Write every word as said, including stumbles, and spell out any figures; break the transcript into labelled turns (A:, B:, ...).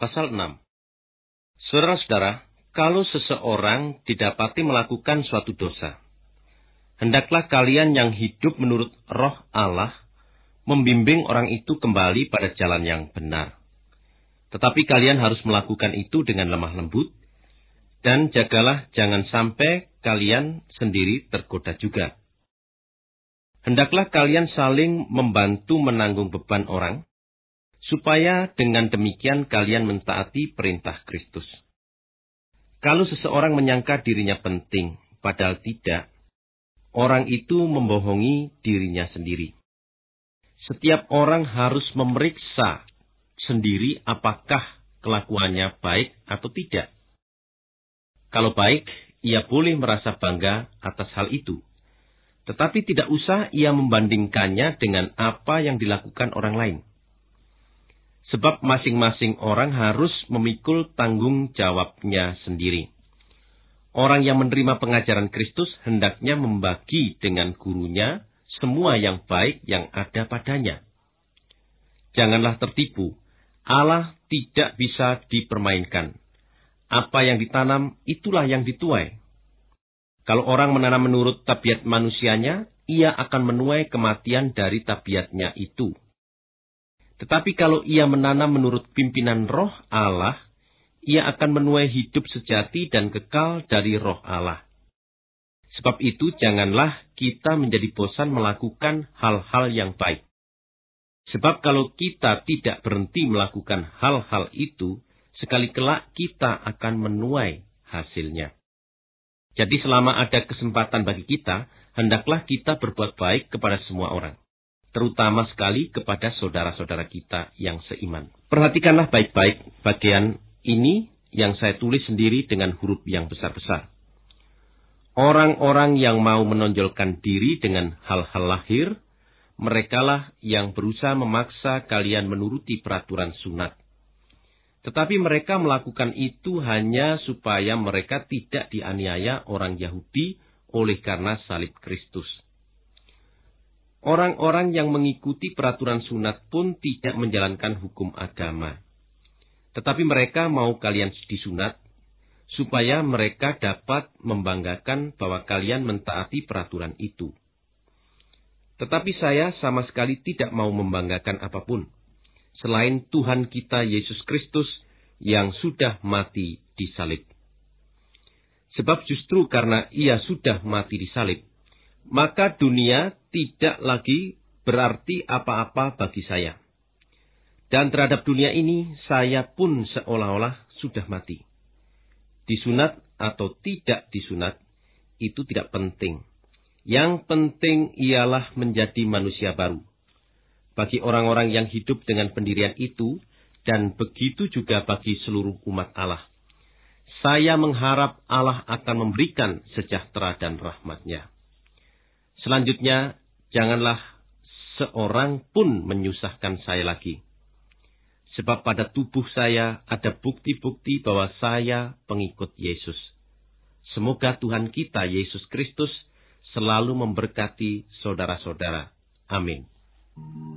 A: pasal enam. Saudara-saudara, kalau seseorang didapati melakukan suatu dosa, hendaklah kalian yang hidup menurut Roh Allah membimbing orang itu kembali pada jalan yang benar. Tetapi kalian harus melakukan itu dengan lemah lembut, dan jagalah jangan sampai kalian sendiri tergoda juga. Hendaklah kalian saling membantu menanggung beban orang, supaya dengan demikian kalian mentaati perintah Kristus. Kalau seseorang menyangka dirinya penting, padahal tidak, orang itu membohongi dirinya sendiri. Setiap orang harus memeriksa sendiri apakah kelakuannya baik atau tidak. Kalau baik, ia boleh merasa bangga atas hal itu. Tetapi tidak usah ia membandingkannya dengan apa yang dilakukan orang lain. Sebab masing-masing orang harus memikul tanggung jawabnya sendiri. Orang yang menerima pengajaran Kristus hendaknya membagi dengan gurunya semua yang baik yang ada padanya. Janganlah tertipu, Allah tidak bisa dipermainkan. Apa yang ditanam, itulah yang dituai. Kalau orang menanam menurut tabiat manusianya, ia akan menuai kematian dari tabiatnya itu. Tetapi kalau ia menanam menurut pimpinan Roh Allah, ia akan menuai hidup sejati dan kekal dari Roh Allah. Sebab itu janganlah kita menjadi bosan melakukan hal-hal yang baik. Sebab kalau kita tidak berhenti melakukan hal-hal itu, sekali kelak kita akan menuai hasilnya. Jadi selama ada kesempatan bagi kita, hendaklah kita berbuat baik kepada semua orang. Terutama sekali kepada saudara-saudara kita yang seiman. Perhatikanlah baik-baik bagian ini yang saya tulis sendiri dengan huruf yang besar-besar. Orang-orang yang mau menonjolkan diri dengan hal-hal lahir, merekalah yang berusaha memaksa kalian menuruti peraturan sunat. Tetapi mereka melakukan itu hanya supaya mereka tidak dianiaya orang Yahudi oleh karena salib Kristus. Orang-orang yang mengikuti peraturan sunat pun tidak menjalankan hukum agama. Tetapi mereka mau kalian disunat, supaya mereka dapat membanggakan bahwa kalian mentaati peraturan itu. Tetapi saya sama sekali tidak mau membanggakan apapun, selain Tuhan kita Yesus Kristus yang sudah mati di salib. Sebab justru karena ia sudah mati di salib, maka dunia tidak lagi berarti apa-apa bagi saya. Dan terhadap dunia ini, saya pun seolah-olah sudah mati. Disunat atau tidak disunat, itu tidak penting. Yang penting ialah menjadi manusia baru. Bagi orang-orang yang hidup dengan pendirian itu, dan begitu juga bagi seluruh umat Allah. Saya mengharap Allah akan memberikan sejahtera dan rahmat-Nya. Selanjutnya, janganlah seorang pun menyusahkan saya lagi. Sebab pada tubuh saya ada bukti-bukti bahwa saya pengikut Yesus. Semoga Tuhan kita Yesus Kristus selalu memberkati saudara-saudara. Amin.